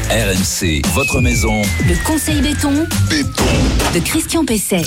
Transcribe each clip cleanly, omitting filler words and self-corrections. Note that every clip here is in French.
RMC, votre maison. Le conseil béton de Christian Pesset.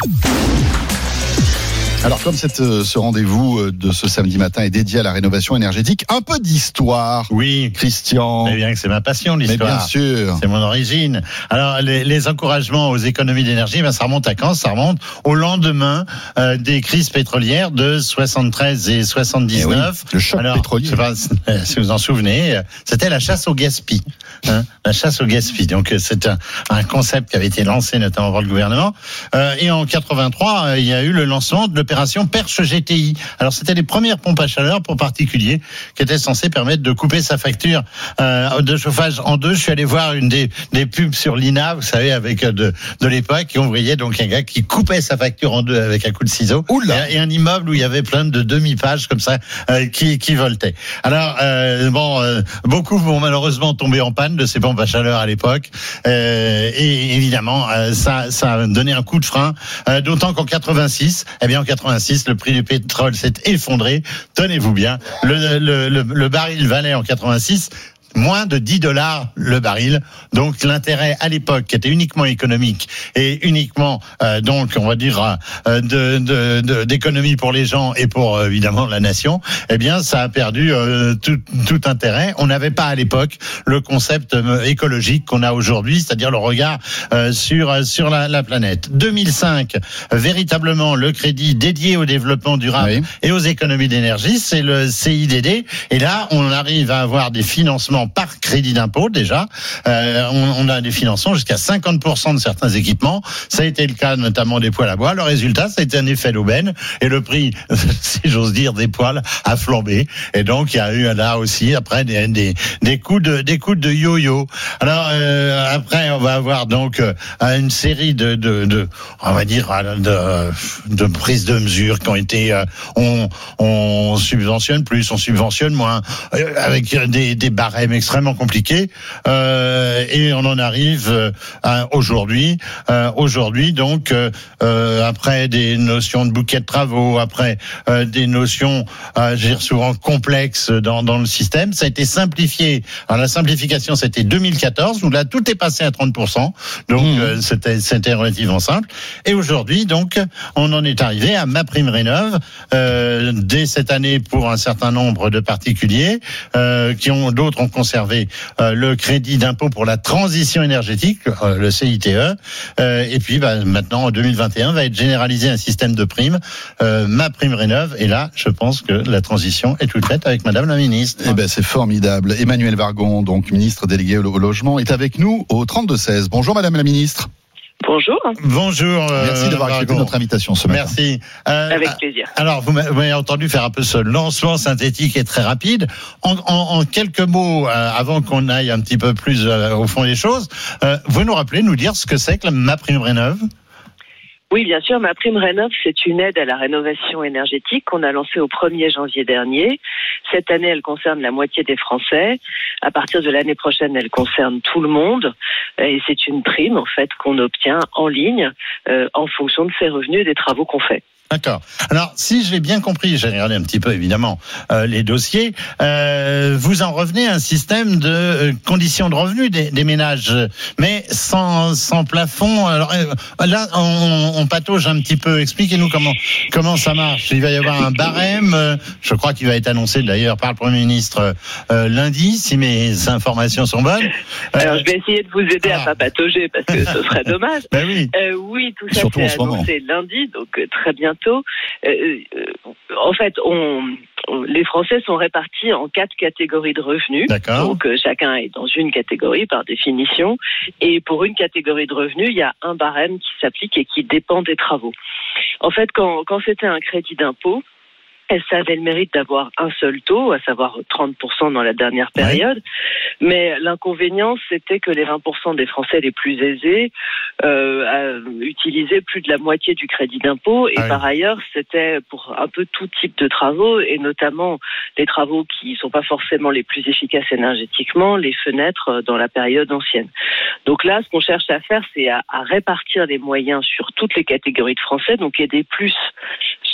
Alors comme ce rendez-vous de ce samedi matin est dédié à la rénovation énergétique, un peu d'histoire. Oui, Christian. Eh bien que c'est ma passion, l'histoire. Mais bien sûr. C'est mon origine. Alors les encouragements aux économies d'énergie, ça remonte à quand ? Ça remonte au lendemain des crises pétrolières de 73 et 79. Oui, le choc pétrolier. Je sais pas si vous en souvenez, c'était la chasse au gaspillage. La chasse au gaspillage. Donc c'est un concept qui avait été lancé notamment par le gouvernement. Et en 83, il y a eu le lancement de l'opération Perche GTI. Alors c'était les premières pompes à chaleur pour particuliers qui étaient censées permettre de couper sa facture de chauffage en deux. Je suis allé voir une des pubs sur l'INA, vous savez, avec de l'époque, et on voyait donc un gars qui coupait sa facture en deux avec un coup de ciseau. Et un immeuble où il y avait plein de demi-pages comme ça qui voltaient. Alors beaucoup vont malheureusement tomber en panne de ces pompes à chaleur à l'époque, et évidemment ça a donné un coup de frein, d'autant qu'en 86, le prix du pétrole s'est effondré. Tenez-vous bien, le baril valait en 86 moins de $10 le baril. Donc l'intérêt à l'époque, qui était uniquement économique et uniquement donc on va dire d'économie pour les gens et pour évidemment la nation, eh bien ça a perdu tout intérêt. On n'avait pas à l'époque le concept écologique qu'on a aujourd'hui, c'est-à-dire le regard sur la planète. 2005, véritablement le crédit dédié au développement durable et aux économies d'énergie, c'est le CIDD. Et là, on arrive à avoir des financements par crédit d'impôt déjà. On a des financements jusqu'à 50% de certains équipements. Ça a été le cas notamment des poêles à bois. Le résultat, ça a été un effet d'aubaine et le prix, si j'ose dire, des poêles a flambé. Et donc il y a eu là aussi après des coups de yo-yo. Alors après on va avoir donc une série de on va dire de prises de mesures qui ont été on subventionne plus, on subventionne moins, avec des barèmes extrêmement compliqué, et on en arrive à aujourd'hui donc après des notions de bouquet de travaux, après des notions souvent complexes dans le système, ça a été simplifié. Alors la simplification, c'était 2014 où là tout est passé à 30%, donc c'était relativement simple, et aujourd'hui donc on en est arrivé à MaPrimeRénov' dès cette année pour un certain nombre de particuliers d'autres ont conservé le crédit d'impôt pour la transition énergétique, le CITE, et puis maintenant en 2021 va être généralisé un système de primes, MaPrimeRénov', et là je pense que la transition est toute faite avec Madame la Ministre. Eh ben c'est formidable. Emmanuelle Wargon, donc ministre déléguée au logement, est avec nous au 32-16. Bonjour Madame la Ministre. Bonjour. Bonjour. Merci d'avoir accepté notre invitation ce matin. Merci. Avec plaisir. Alors, vous m'avez entendu faire un peu ce lancement synthétique et très rapide. En quelques mots, avant qu'on aille un petit peu plus au fond des choses, vous nous rappelez, nous dire ce que c'est que la MaPrimeRénov'? Oui, bien sûr. MaPrimeRénov', c'est une aide à la rénovation énergétique qu'on a lancée au 1er janvier dernier. Cette année, elle concerne la moitié des Français. À partir de l'année prochaine, elle concerne tout le monde. Et c'est une prime, en fait, qu'on obtient en ligne en fonction de ses revenus et des travaux qu'on fait. D'accord. Alors, si j'ai bien compris, j'ai regardé un petit peu évidemment les dossiers, vous en revenez à un système de conditions de revenus des ménages, mais sans plafond. Alors là, on patauge un petit peu. Expliquez-nous comment ça marche. Il va y avoir un barème, je crois qu'il va être annoncé d'ailleurs par le Premier ministre lundi, si mes informations sont bonnes. Alors, je vais essayer de vous aider à pas patauger parce que ce serait dommage. Ben oui. Oui, tout ça c'est annoncé lundi, donc très bientôt. En fait, les Français sont répartis en 4 catégories de revenus. D'accord. Donc chacun est dans une catégorie par définition. Et pour une catégorie de revenus, il y a un barème qui s'applique et qui dépend des travaux. En fait, quand c'était un crédit d'impôt, ça avait le mérite d'avoir un seul taux, à savoir 30% dans la dernière période. Oui. Mais l'inconvénient, c'était que les 20% des Français les plus aisés utilisaient plus de la moitié du crédit d'impôt. Et par ailleurs, c'était pour un peu tout type de travaux, et notamment les travaux qui ne sont pas forcément les plus efficaces énergétiquement, les fenêtres dans la période ancienne. Donc là, ce qu'on cherche à faire, c'est à répartir les moyens sur toutes les catégories de Français, donc aider plus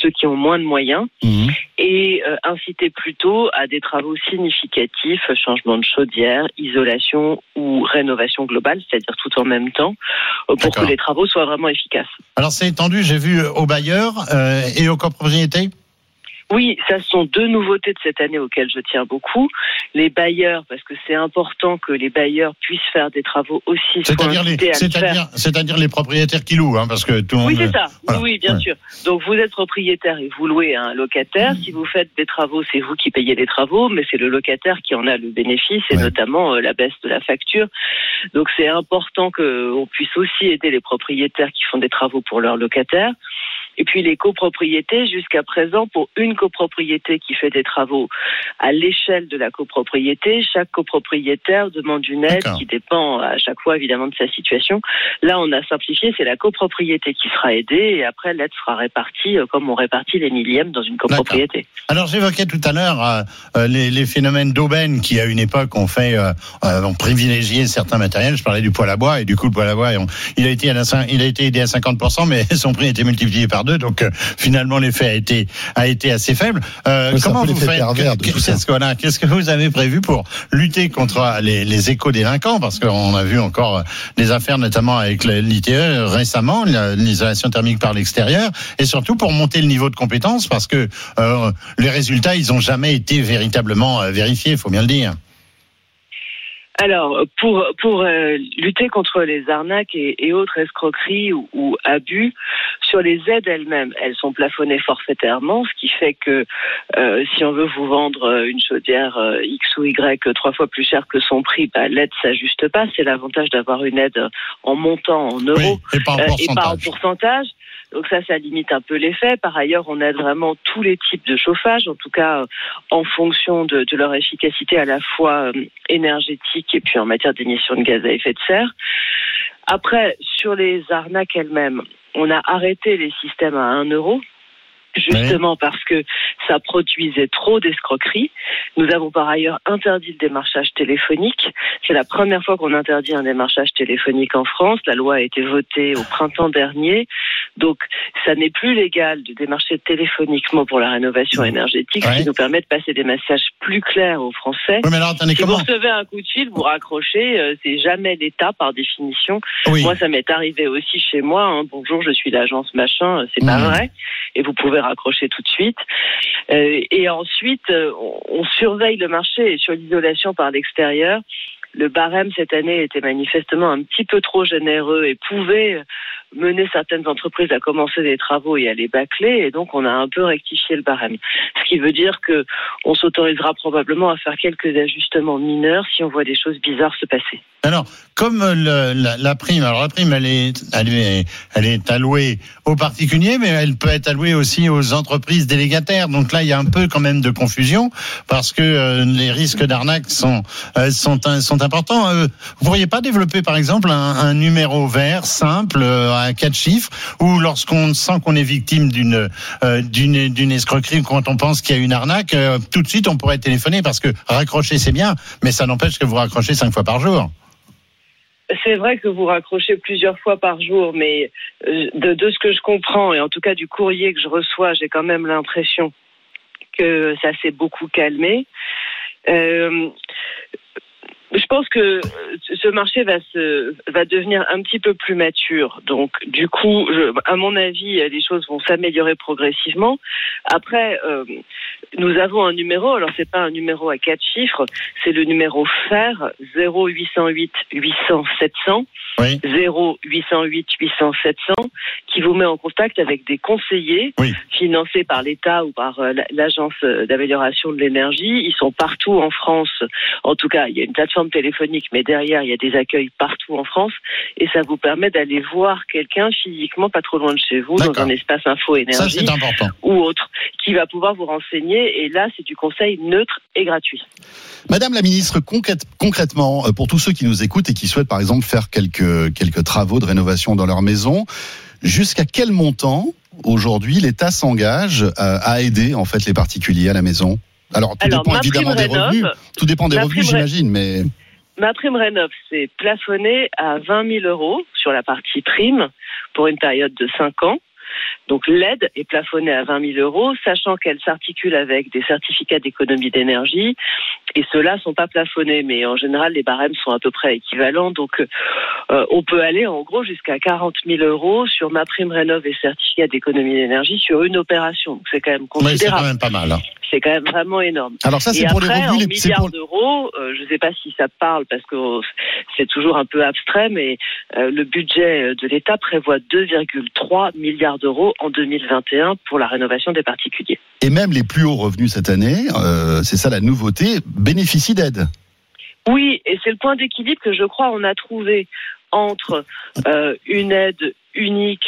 ceux qui ont moins de moyens, et inciter plutôt à des travaux significatifs, changement de chaudière, isolation ou rénovation globale, c'est-à-dire tout en même temps, pour que les travaux soient vraiment efficaces. Alors c'est étendu, j'ai vu, aux bailleurs et aux copropriétés. Oui, ça sont deux nouveautés de cette année auxquelles je tiens beaucoup. Les bailleurs, parce que c'est important que les bailleurs puissent faire des travaux aussi. C'est-à-dire les propriétaires qui louent, parce que tout le monde... Oui, c'est ça. Voilà. Oui, bien sûr. sûr. Donc vous êtes propriétaire et vous louez à un locataire. Si vous faites des travaux, c'est vous qui payez les travaux, mais c'est le locataire qui en a le bénéfice, et notamment la baisse de la facture. Donc c'est important qu'on puisse aussi aider les propriétaires qui font des travaux pour leurs locataires. Et puis les copropriétés, jusqu'à présent, pour une copropriété qui fait des travaux à l'échelle de la copropriété, chaque copropriétaire demande une aide qui dépend à chaque fois évidemment de sa situation. Là, on a simplifié, c'est la copropriété qui sera aidée, et après l'aide sera répartie comme on répartit les millièmes dans une copropriété. D'accord. Alors j'évoquais tout à l'heure les phénomènes d'aubaine qui à une époque ont privilégié certains matériels. Je parlais du poêle à bois, et du coup le poêle à bois, il a été aidé à 50%, mais son prix a été multiplié par 2, donc finalement l'effet a été assez faible. Comment vous faites? Qu'est-ce que vous avez prévu pour lutter contre les éco-délinquants? Parce qu'on a vu encore des affaires, notamment avec l'ITE récemment, l'isolation thermique par l'extérieur, et surtout pour monter le niveau de compétence, parce que les résultats, ils n'ont jamais été véritablement vérifiés, il faut bien le dire. Alors, pour lutter contre les arnaques et autres escroqueries ou abus, sur les aides elles-mêmes, elles sont plafonnées forfaitairement, ce qui fait que si on veut vous vendre une chaudière X ou Y 3 fois plus chère que son prix, l'aide s'ajuste pas. C'est l'avantage d'avoir une aide en montant en euros et pas en pourcentage. Donc ça limite un peu l'effet. Par ailleurs, on aide vraiment tous les types de chauffage, en tout cas en fonction de leur efficacité à la fois énergétique et puis en matière d'émissions de gaz à effet de serre. Après, sur les arnaques elles-mêmes, on a arrêté les systèmes à 1 euro. Justement parce que ça produisait trop d'escroqueries. Nous avons par ailleurs interdit le démarchage téléphonique. C'est la première fois qu'on interdit un démarchage téléphonique en France. La loi a été votée au printemps dernier. Donc, ça n'est plus légal de démarcher téléphoniquement pour la rénovation énergétique, ce qui nous permet de passer des messages plus clairs aux Français. Oui, mais alors, si vous recevez un coup de fil, vous raccrochez, c'est jamais l'État par définition. Oui. Moi, ça m'est arrivé aussi chez moi. Bonjour, je suis l'agence machin, c'est pas vrai. Et vous pouvez raccrocher tout de suite. Et ensuite, on surveille le marché. Et sur l'isolation par l'extérieur, le barème cette année était manifestement un petit peu trop généreux et pouvait mener certaines entreprises à commencer des travaux et à les bâcler, et donc on a un peu rectifié le barème. Ce qui veut dire que on s'autorisera probablement à faire quelques ajustements mineurs si on voit des choses bizarres se passer. Alors, comme la prime, elle est allouée aux particuliers, mais elle peut être allouée aussi aux entreprises délégataires. Donc là, il y a un peu quand même de confusion, parce que les risques d'arnaque sont importants. Vous pourriez pas développer, par exemple, un numéro vert simple à 4 chiffres, où lorsqu'on sent qu'on est victime d'une escroquerie, quand on pense qu'il y a une arnaque, tout de suite on pourrait téléphoner, parce que raccrocher c'est bien, mais ça n'empêche que vous raccrochez 5 fois par jour. C'est vrai que vous raccrochez plusieurs fois par jour, mais de ce que je comprends, et en tout cas du courrier que je reçois, j'ai quand même l'impression que ça s'est beaucoup calmé. Je pense que ce marché va devenir un petit peu plus mature. Donc, du coup, à mon avis, les choses vont s'améliorer progressivement. Après, nous avons un numéro. Alors, c'est pas un numéro à 4 chiffres. C'est le numéro FAIR 0808 800 700. Oui. 0808 800 700, qui vous met en contact avec des conseillers financés par l'État ou par l'Agence d'amélioration de l'énergie. Ils sont partout en France. En tout cas, il y a une plateforme téléphonique, mais derrière, il y a des accueils partout en France, et ça vous permet d'aller voir quelqu'un physiquement pas trop loin de chez vous, dans un espace info énergie ou autre, qui va pouvoir vous renseigner, et là, c'est du conseil neutre et gratuit. Madame la ministre, concrètement, pour tous ceux qui nous écoutent et qui souhaitent, par exemple, faire quelques travaux de rénovation dans leur maison, jusqu'à quel montant, aujourd'hui, l'État s'engage à aider, en fait, les particuliers à la maison? Alors, tout dépend évidemment des revenus. Tout dépend des revenus, j'imagine, mais... Ma prime rénov', c'est plafonné à 20 000 € sur la partie prime pour une période de 5 ans. Donc l'aide est plafonnée à 20 000 €, sachant qu'elle s'articule avec des certificats d'économie d'énergie, et ceux-là sont pas plafonnés, mais en général les barèmes sont à peu près équivalents, donc on peut aller en gros jusqu'à 40 000 € sur MaPrimeRénov et certificat d'économie d'énergie sur une opération. Donc c'est quand même considérable. Oui, c'est quand même pas mal. C'est quand même vraiment énorme. Alors ça, c'est et pour après, les revenus, en milliards d'euros, je ne sais pas si ça parle parce que c'est toujours un peu abstrait, mais le budget de l'État prévoit 2,3 milliards d'euros en 2021 pour la rénovation des particuliers. Et même les plus hauts revenus cette année, c'est ça la nouveauté, bénéficient d'aide. Oui, et c'est le point d'équilibre que je crois on a trouvé entre une aide unique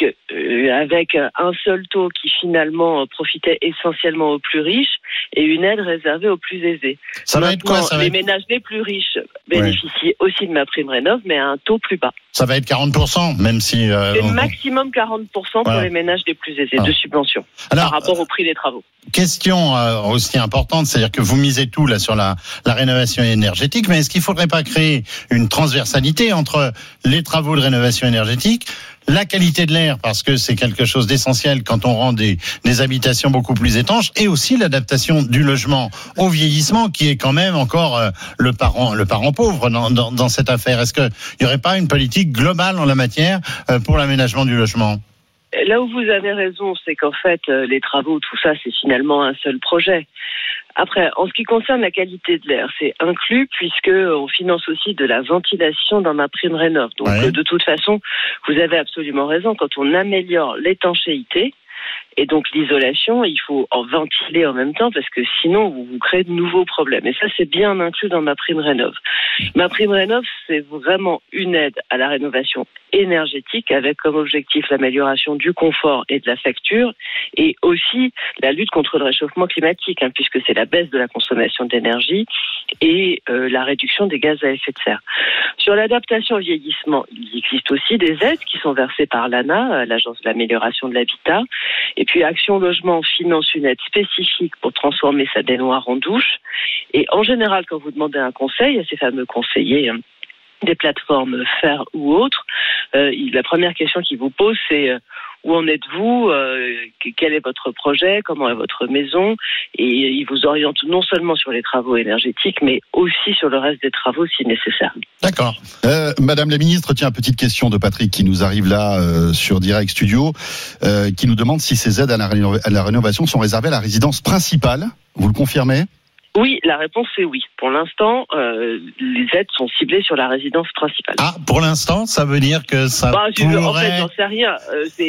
avec un seul taux qui finalement profitait essentiellement aux plus riches et une aide réservée aux plus aisés. Ça va être quoi, les ménages les plus riches bénéficient aussi de MaPrimeRénov, mais à un taux plus bas. Ça va être 40%, même si... maximum 40% pour les ménages les plus aisés de subvention par rapport au prix des travaux. Question aussi importante, c'est-à-dire que vous misez tout là sur la rénovation énergétique, mais est-ce qu'il ne faudrait pas créer une transversalité entre les travaux de rénovation énergétique, la qualité de l'air, parce que c'est quelque chose d'essentiel quand on rend des habitations beaucoup plus étanches, et aussi l'adaptation du logement au vieillissement, qui est quand même encore le parent pauvre dans cette affaire. Est-ce qu'il n'y aurait pas une politique globale en la matière pour l'aménagement du logement ? Là où vous avez raison, c'est qu'en fait, les travaux, tout ça, c'est finalement un seul projet. Après, en ce qui concerne la qualité de l'air, c'est inclus puisque on finance aussi de la ventilation dans MaPrimeRénov. Donc, de toute façon, vous avez absolument raison. Quand on améliore l'étanchéité et donc l'isolation, il faut en ventiler en même temps parce que sinon, vous créez de nouveaux problèmes. Et ça, c'est bien inclus dans MaPrimeRénov. MaPrimeRénov, c'est vraiment une aide à la rénovation énergétique avec comme objectif l'amélioration du confort et de la facture et aussi la lutte contre le réchauffement climatique, puisque c'est la baisse de la consommation d'énergie et la réduction des gaz à effet de serre. Sur l'adaptation au vieillissement, il existe aussi des aides qui sont versées par l'ANA, l'Agence de l'amélioration de l'habitat, et puis Action Logement finance une aide spécifique pour transformer sa baignoire en douche. Et en général, quand vous demandez un conseil à ces fameux conseillers des plateformes Faire ou autres, la première question qu'ils vous posent, c'est où en êtes-vous, quel est votre projet, comment est votre maison, et ils vous orientent non seulement sur les travaux énergétiques, mais aussi sur le reste des travaux si nécessaire. D'accord. Madame la ministre, tiens, petite question de Patrick qui nous arrive là sur Direct Studio, qui nous demande si ces aides à la rénovation sont réservées à la résidence principale. Vous le confirmez ? Oui, la réponse est oui. Pour l'instant, les aides sont ciblées sur la résidence principale. Ah, pour l'instant, ça veut dire que ça pourrait... En fait, j'en sais rien.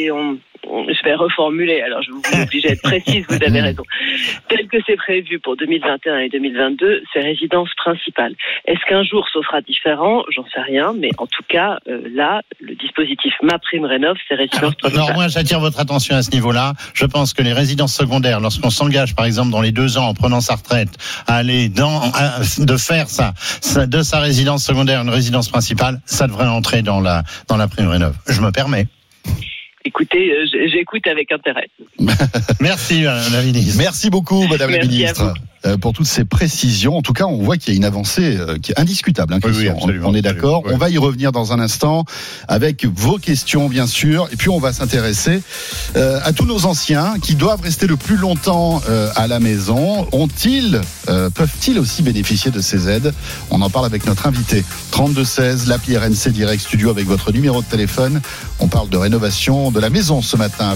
Je vais reformuler, alors je vous oblige à être précise, vous avez raison. Tel que c'est prévu pour 2021 et 2022, c'est résidence principale. Est-ce qu'un jour ce sera différent ? J'en sais rien, mais en tout cas, là, le dispositif MaPrimeRénov, c'est résidence principale. Alors moi, j'attire votre attention à ce niveau-là. Je pense que les résidences secondaires, lorsqu'on s'engage, par exemple, dans les 2 ans, en prenant sa retraite, à aller de faire de sa résidence secondaire une résidence principale, ça devrait entrer dans la PrimeRénov. Je me permets. Écoutez, j'écoute avec intérêt. Merci, Madame la ministre. Merci beaucoup, Madame la ministre, pour toutes ces précisions. En tout cas, on voit qu'il y a une avancée qui est indiscutable. Christian. Oui, absolument, on est d'accord. Oui. On va y revenir dans un instant avec vos questions, bien sûr. Et puis, on va s'intéresser à tous nos anciens qui doivent rester le plus longtemps à la maison. Peuvent-ils aussi bénéficier de ces aides ? On en parle avec notre invité. 3216, l'appli RMC Direct Studio avec votre numéro de téléphone. On parle de rénovation de la maison ce matin.